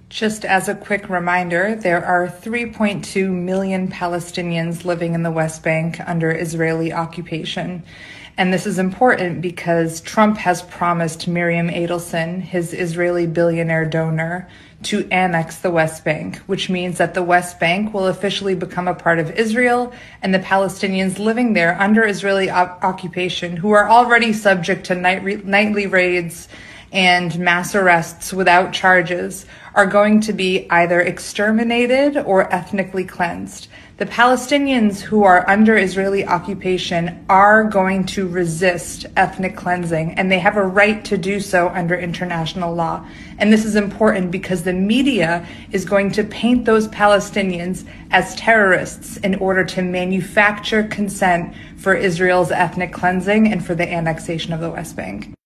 Just as a quick reminder, there are 3.2 million Palestinians living in the West Bank under Israeli occupation. And this is important because Trump has promised Miriam Adelson, his Israeli billionaire donor, to annex the West Bank, which means that the West Bank will officially become a part of Israel, and the Palestinians living there under Israeli occupation, who are already subject to nightly raids and mass arrests without charges, are going to be either exterminated or ethnically cleansed. The Palestinians who are under Israeli occupation are going to resist ethnic cleansing, and they have a right to do so under international law. And this is important because the media is going to paint those Palestinians as terrorists in order to manufacture consent for Israel's ethnic cleansing and for the annexation of the West Bank.